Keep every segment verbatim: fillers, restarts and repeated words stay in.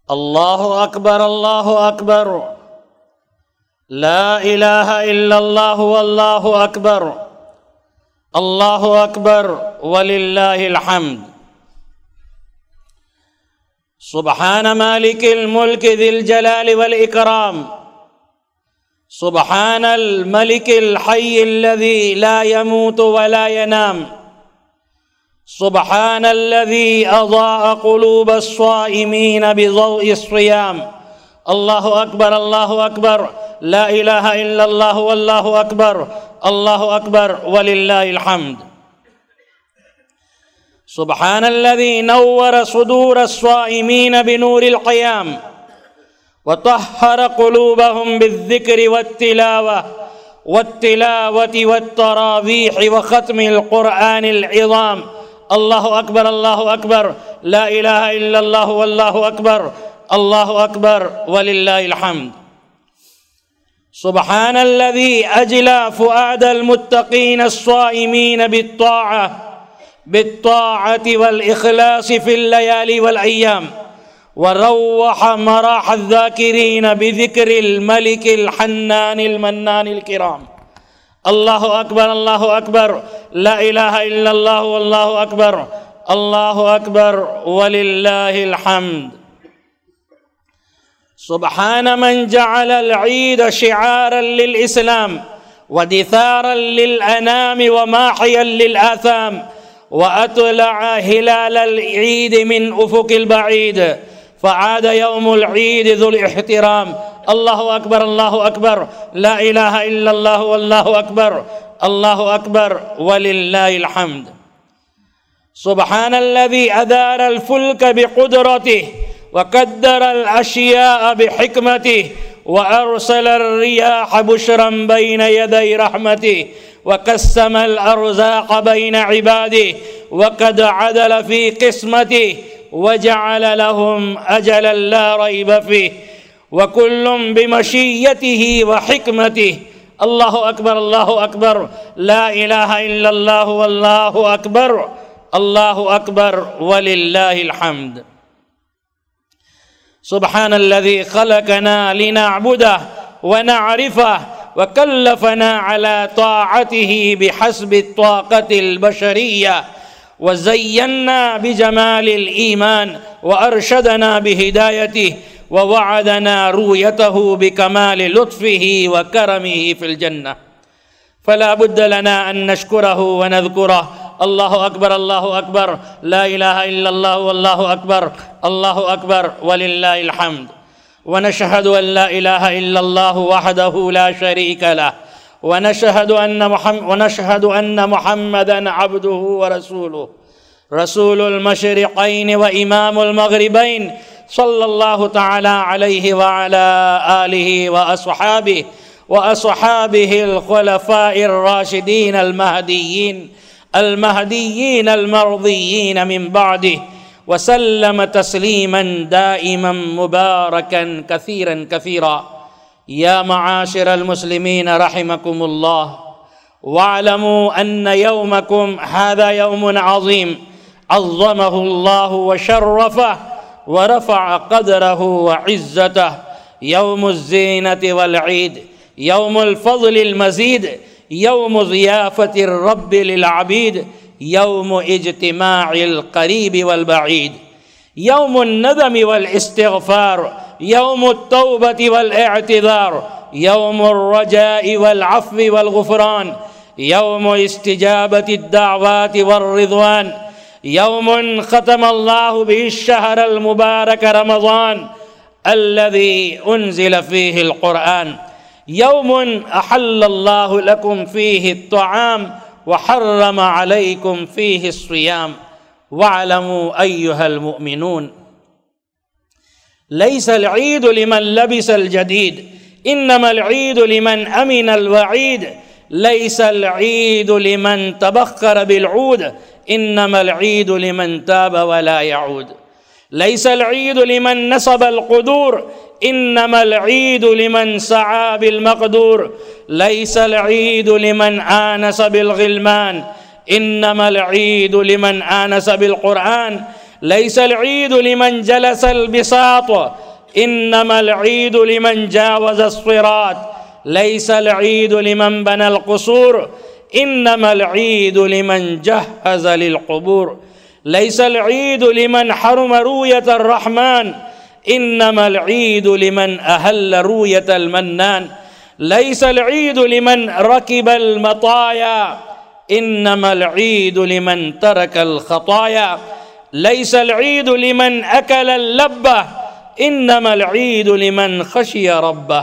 अल्लाहु अकबर अल्लाहु अकबर, ला इलाहा इल्लल्लाहु अल्लाहु अकबर, अल्लाहु अकबर वलिल्लाहिल हम्द। सुब्हान मालिकिल मुल्क दिल जलाल वल इकराम, सुब्हानल मलिकिल हय्यिल लज़ी ला यमूतु वला यनाम, सुब्हानल्लज़ी अज़ाअ क़ुलूबस स्वाइमीन बिज़ौइस सियाम। अल्लाहु अकबर अल्लाहु अकबर, ला इलाहा इल्लल्लाहु अल्लाहु अकबर, अल्लाहु अकबर वलिल्लाहिल हम्द। सुब्हानल्लज़ी नव्वरा सुदूरस स्वाइमीन बिनूरिल क़ियाम व तह्हरा क़ुलूबहुम बिज़्ज़िक्रि वत्तिलावा वत्तिलावति वत्तरावीहि व ख़त्मिल क़ुरआनिल इज़ाम। अल्लाहु अकबर अल्लाहु अकबर, ला इलाहा इल्लल्लाहु अल्लाहु अकबर, अल्लाहु अकबर वलिल्लाहिल हम्द। सुब्हानल्लज़ी अजला फ़ुआदल मुत्तक़ीन अस्साइमीन बित्ताअह बित्ताअति वल इख़लासि फ़िल लयाली वल अय्याम व रव्वह मराह अज़्ज़ाकिरीन बिज़िक्रिल मलिकिल हन्नानिल मन्नानिल किराम। अल्लाहु अकबर अल्लाहु अकबर, ला इलाहा इल्लल्लाहु अल्लाहु अकबर, अल्लाहु अकबर वलिल्लाहिल हम्द। सुब्हान मन जअलल ईद शिआरन लिल इस्लाम व दिसारन लिल अनाम व माहियन लिल आसाम व अतलअ हिलालल ईद मिन उफुकिल बईद फ़आद यौमुल ईद ज़ुल इहतिराम। अल्लाहु अकबर अल्लाहु अकबर, ला इलाहा इल्लल्लाहु अल्लाहु अकबर, अल्लाहु अकबर वलिल्लाहिल हम्द। सुब्हानल्लज़ी अदारल फुल्क बिक़ुदरतिहि व क़द्दरल अशियाअ बिहिकमतिहि व अरसलर रियाह बुशरन बैन यदै रहमतिहि व क़स्समल अर्ज़ाक़ बैन इबादिहि व क़द अदल फ़ी क़िस्मतिहि व जअल लहुम अजलन ला रैब फ़ीह व कुल्लुम बिमशीयतिहि व हिकमतिहि। अल्लाहु अकबर अल्लाहु अकबर, ला इलाहा इल्लल्लाहु अल्लाहु अकबर, अल्लाहु अकबर वलिल्लाहिल हम्द। सुब्हानल्लज़ी खलक़ना लिनअबुदह व नअरिफह व कल्लफ़ना अला ताअतिहि बिहस्बि ताक़तिल बशरिय्या व ज़य्यन्ना बिजमालिल ईमान व अरशदना बिहिदायतिहि व वअदना रुयतहु बिकमाल लुत्फ़िही व करमिही फ़िल जन्नह फ़ला बुद्द लना अन नश्कुरहु व नज़्कुरह। अल्लाहु अकबर अल्लाहु अकबर, ला इलाहा इल्लल्लाहु अल्लाहु अकबर, अल्लाहु अकबर वलिल्लाहिल हम्द। व नशहदु अन ला इलाहा इल्लल्लाहु वहदहु ला शरीका लह व नशहदु अन्न मुहम्मद व नशहदु अन्न मुहम्मदन अब्दुहु व रसूलुहु रसूलुल मशरिक़ैन व इमामुल मग़रिबैन सल्लल्लाहु तआला अलैहि व अला आलिहि व अस्हाबिहि व अस्हाबिहिल खुलफ़ाइर राशिदीन अल महदीय्यीन अल महदीय्यीन अल मर्ज़िय्यीन मिन बअदिहि व सल्लम तस्लीमन दाइमन मुबारकन कसीरन कसीरा। या मआशिरल मुस्लिमीन रहिमकुमुल्लाह वअलमू अन्न यौमकुम हाज़ा यौमुन अज़ीम अज़्ज़महुल्लाहु व शर्रफ़ह व रफ़अ क़दरहु व इज़्ज़तह। यौमुज़ ज़ीनति वल ईद, यौमुल फ़ज़लिल मज़ीद, यौमु ज़ियाफ़तिर रब्बि लिल अबीद, यौमु इज्तिमाइल क़रीब वल बईद, यौमुन नज़म वल इस्तिग़फ़ार, यौमुत तौबति वल इअ्तिज़ार, यौमुर रजाइ वल अफ़्व वल ग़ुफ़रान, यौमु इस्तिजाबतिद दाअवाति वर रिज़वान, यौमुन ख़तमल्लाहु बिहिश शहरल मुबारक रमज़ान अल्लज़ी उन्ज़िल फ़ीहिल क़ुरआन, यौमुन अहल्लल्लाहु लकुम फ़ीहि अत्तआम व हर्रम अलैकुम फ़ीहि अस्सियाम। वअलमू अय्युहल मुअमिनून लैसल ईद लिमन लबिसल जदीद इन्नमल ईद लिमन अमिनल वईद, लैसल ईद लिमन तबख्खर बिल ऊद इन्नमल ईद लिमन ताब वला यऊद, लैसल ईद लिमन नसबल क़ुदूर इन्नमल ईद लिमन सआ बिल मक़दूर, लैसल ईद लिमन आनस बिल ग़िलमान इन्नमल ईद लिमन आनस बिल क़ुरआन, लैसल ईद लिमन जलसल बिसात इन्नमल ईद लिमन जावज़ अस्सिरात लैसल ईद लिमन बनल क़ुसूर इन्नमल ईद लिमन जहज़ लिल क़ुबूर लैसल ईद लिमन हरम रूयत अर्रहमान इन्नमल ईद लिमन अहल रूयत अलमन्नान लैसल ईद लिमन रकिबल मताया इन्नमल ईद लिमन तरकल खताया लैसल ईद लिमन अकल लब्बा इन्नमल ईद लिमन खशिया रब्बा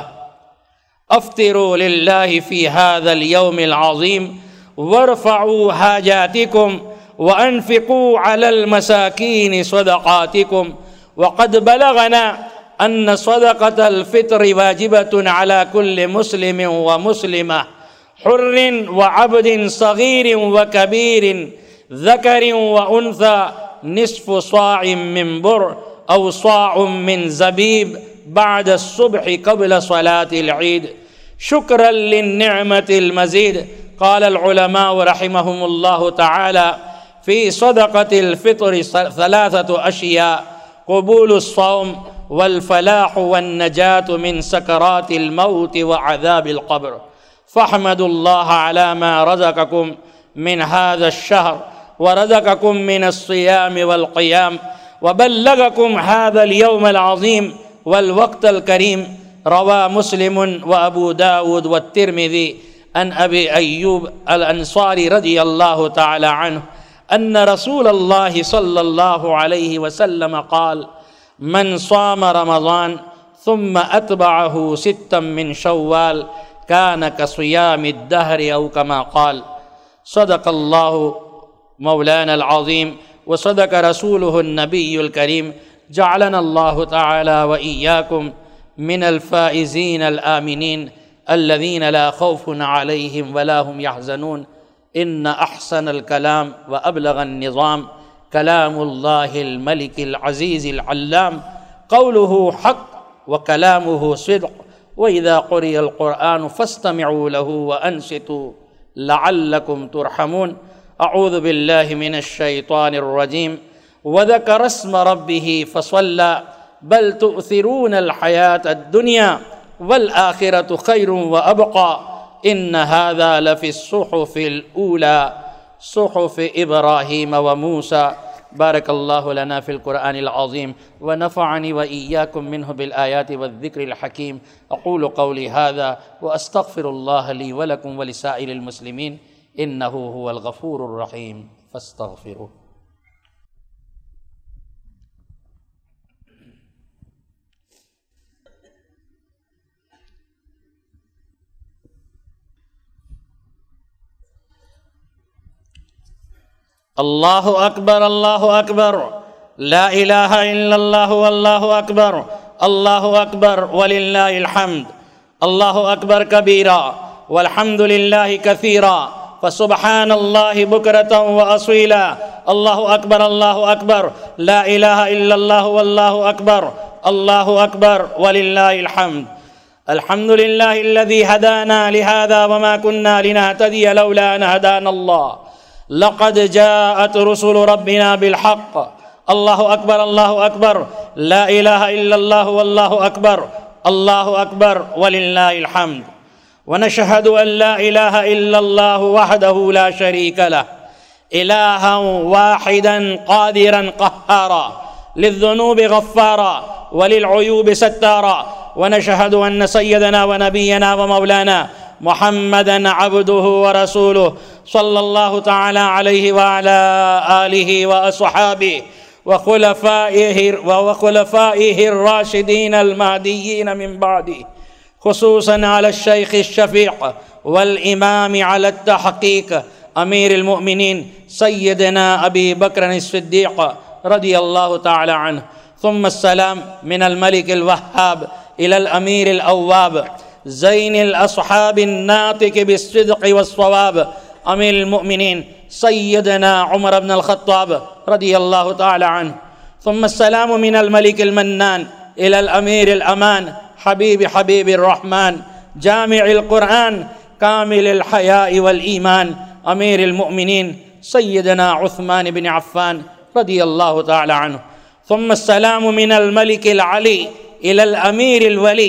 अफ्तिरू लिल्लाहि फी हाज़ल यौमिल अज़ीम वरफ़ऊ हाजातिकुम व अनफ़िक़ू अलल मसाकीन सदक़ातिकुम वक़द बलगना अन्न सदक़तल फ़ित्र वाजिबतुन अला कुल्लि मुस्लिमिन व मुस्लिमा हुर्रिन व अब्दिन सग़ीरिन व कबीरिन ज़करिन व उन्सा निस्फ़ु साइन मिन बुर औ साउम मिन ज़बीब बाद सुबह क़ब्ल सलातिल ईद शुक्रन लिन्निअमतिल मज़ीद क़ालल उलमा रहिमहुमुल्लाहु तआला फ़ी सदक़तिल फ़ित्र सलासतु अशिया क़बूलुस सौम वल फ़लाह वन नजातु मिन सकरातिल मौत व अज़ाबिल क़ब्र फ़हमदुल्लाह अला मा रज़क़कुम मिन हाज़ा शहर व रज़क़कुम मिनस सियाम वल क़ियाम व बल्लगकुम हाज़ल यौमल अज़ीम वल वक़्तल करीम रवा मुस्लिमुन व अबू दाऊद व तिर्मिज़ी अन अबी अय्यूब अल अंसारी रज़ियल्लाहु तआला अन्हु अन्न रसूलल्लाहि सल्लल्लाहु अलैहि वसल्लम क़ाल मन साम रमज़ान सुम्मा अतबअहु सित्तम मिन शव्वाल कान कसियामिद दहर औ कमा क़ाल सदक़ल्लाहु मौलानल अज़ीम व सदक़ रसूलुहुन नबियुल करीम जअलनल्लाहु तआला व इय्याकुम मिनल फ़ाइज़ीनल आमिनीन अल्लज़ीना ला ख़ौफ़ुन अलैहिम वला हुम यहज़नून इन्न अहसनल कलाम व अबलगन निज़ाम कलामुल्लाहिल मलिकिल अज़ीज़िल अल्लाम क़ौलुहु हक़ व कलामुहु सिद्क़ व इज़ा क़ुरिअल क़ुरआन फ़स्तमिऊ लहु व अंसितू लअल्लकुम तुरहमून अऊज़ु बिल्लाहि मिनश शैतानिर रजीम व ज़करा अस्म रब्बिही फ़सल्ला बल तुअसिरूनल हयातद दुनिया वल आखिरतु खैरुन व अबक़ा इन्न हाज़ा लफ़िस सुहुफ़िल ऊला सुहुफ़ि इब्राहीम व मूसा बारकल्लाहु लना फ़िल क़ुरआनिल अज़ीम व नफ़अनी व इय्याकुम मिन्हु बिल आयाति वज़ ज़िक्रिल हकीम अक़ूलु क़ौली हाज़ा व अस्तग़फ़िरुल्लाह ली व लकुम व लिसाइरिल मुस्लिमीन इन्नहु हुवल गफ़ूरुर रहीम फ़स्तग़फ़िरूह। अल्लाहु अकबर अल्लाहु अकबर ला इलाहा इल्लल्लाहु अल्लाहु अकबर अल्लाहु अकबर वलिल्लाहिल हम्द अल्लाहु अकबर कबीरा वल्हम्दुलिल्लाहि कसीरा फसुब्हानल्लाहि बुक्रतन व असीला अल्लाहु अकबर अल्लाहु अकबर ला इलाहा इल्लल्लाहु अल्लाहु अकबर अल्लाहु अकबर वलिल्लाहिल हम्द अल्हम्दुलिल्लाहिल्लज़ी हदाना लिहाज़ा व मा कुन्ना लिनहतदिय लौला अन हदानल्लाह लक़द जाअत रुसुलु रब्बिना बिल हक़्क़ अल्लाहु अकबर अल्लाहु अकबर ला इलाहा इल्लल्लाहु अल्लाहु अकबर अल्लाहु अकबर वलिल्लाहिल हम्द व नशहदु अन ला इलाहा इल्लल्लाहु वहदहु ला शरीका लहु इलाहन वाहिदन क़ादिरन क़ह्हारा लिज़्ज़ुनूबि गफ़्फ़ारा व लिलअयूबि सत्तारा व नशहदु अन्न सय्यदना व नबियना व मौलाना मुहम्मदन अब्दुहु व रसूलुहु सल्लल्लाहु तआला अलैहि व अला आलिहि व अस्हाबिहि व खुलफ़ाइहि व खुलफ़ाइहि राशिदीन अल महदिय्यीन मिन बादी खुसूसन अला शैख़ शफ़ीक़ वल इमाम अला तहक़ीक़ अमीरुल मुमिनीन सय्यदना अबी बकर सिद्दीक़ रज़ियल्लाहु तआला अन्हु सुम्मा अस्सलाम मिनल मलिकिल वह्हाब इलल अमीरिल अव्वाब ज़ैनिल अस्हाबिन नातिक़ बिस्सिद्क़ि वस्सवाब अमीरुल मुमिनीन सय्यदना उमर इब्नुल ख़त्ताब रज़ियल्लाहु तआला अन्हु सुम्मा अस्सलामु मिनल मलिकिल मन्नान इलल अमीरिल अमान हबीब हबीबिर रहमान जामिउल क़ुरआन कामिलुल हयाइ वल ईमान अमीरुल मुमिनीन सय्यदना उस्मान इब्न अफ़्फ़ान रदियल्लाहु ताला अन्हु। सुम्मा अस्सलामु मिनल मलिकिल अली इलल अमीरिल वली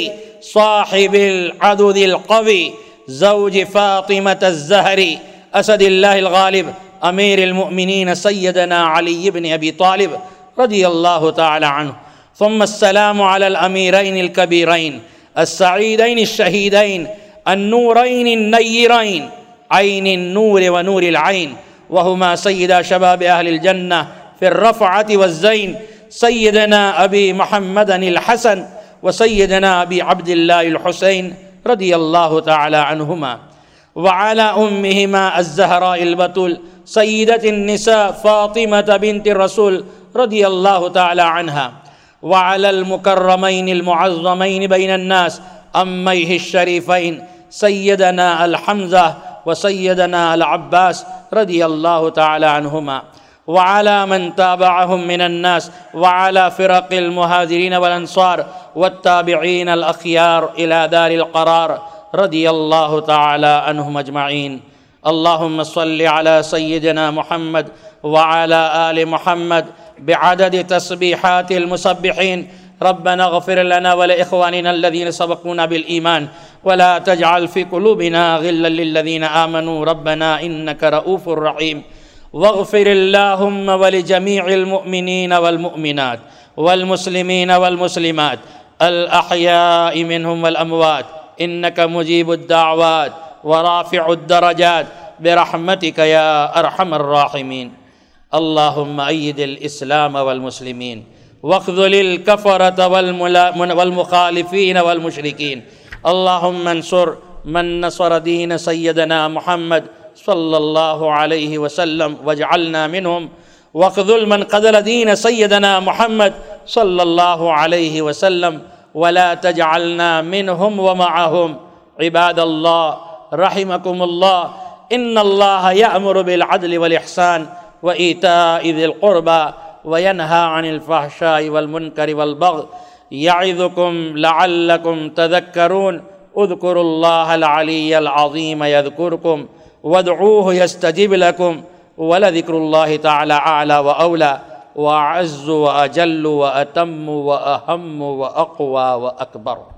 साहिबिल अदुदिल क़वी ज़ौज फ़ातिमतज़ ज़हरी असदिल्लाहिल गालिब अमीरिल मुअमिनीन सय्यदना अली इब्न अबी तालिब रदियल्लाहु ताला अन्हु। सुम्मा अस्सलामु अलल अमीरैनिल कबीरैन अस्सईदैन अश्शहीदैन अन्नूरैन अन्नय्यरैन ऐनिन नूर व नूरिल ऐन वहुमा सय्यदा शबाब अहलिल जन्नह फिर रफ़अत वज़्ज़ैन सय्यदना अबी मुहम्मदनिल हसन व सय्यदना अबी अब्दिल्लाहिल हुसैन रदियल्लाहु ताला अन्हुमा व अला उम्मिहिमा अज़्ज़हराइल बतूल सय्यदतिन निसा फ़ातिमत बिन्त रसूल रदियल्लाहु ताला अन्हा व अलल मुकर्रमैनिल मुअज़्ज़मैन बैनन नास अम्मैहि शरीफ़ैन सय्यदना अल हम्ज़ा व सय्यदना अल अब्बास रदियल्लाहु ताला अन्हुमा व अला मन ताबअहुम मिनन नास व अला फ़िरक़िल मुहाजिरीन वल अंसार वत्ताबिईन अल अख़यार इला दारिल क़रार रदियल्लाहु ताला अन्हुम अजमईन। अल्लाहुम्मा सल्लि अला सय्यिदिना मुहम्मद व अला आलि मुहम्मद बिअदद तस्बीहातिल मुसब्बिहीन रब्बना इग़फ़िर लना व लिइख़वानिना अल्लज़ीना सबक़ूना बिल ईमान व ला तजअल फ़ी क़ुलूबिना ग़िल्लन लिल्लज़ीना आमनू रब्बना इन्नका रऊफ़ुर रहीम। वग़फ़िरिल्लाहुम्मा व लिजमीइल मुअमिनीन वल मुअमिनात वल मुस्लिमीन वल मुस्लिमात अल अहयाइ मिनहुम वल अमवात इन्नका मुजीबुद दाअवात व राफ़िउद दरजात बिरहमतिका या अरहमर राहिमीन। अल्लाहुम्मा अय्यिदिल इस्लाम वल मुस्लिमीन वख़्ज़ुलिल कफ़रत वल मुख़ालिफ़ीन वल मुशरिकीन। अल्लाहुम्मा अंसुर मन नसर दीन सय्यदना मुहम्मद सल्लल्लाहु अलैहि वसल्लम वजअलना मिनहुम वख़्ज़ुल मन ख़ज़ल दीन सय्यदना मुहम्मद सल्लल्लाहु अलैहि वसल्लम वला तजअलना मिनहुम व मअहुम। इबादल्लाह रहिमकुमुल्लाह इन्नल्लाह यअमुरु बिल अदलि वल इहसान व ईताइ ज़िल क़ुरबा व यन्हा अनिल फ़हशाइ वल मुनकरि वल बग़य यइज़ुकुम लअल्लकुम तज़क्करून। उज़्कुरुल्लाहल अलिय्यल अज़ीम यज़्कुरुकुम वदऊहु यस्तजिब लकुम व लज़िक्रुल्लाहि तआला अअला व औला व अअज़्ज़ु व अजल्लु व अतम्मु व अहम्मु व अक़वा व अकबर।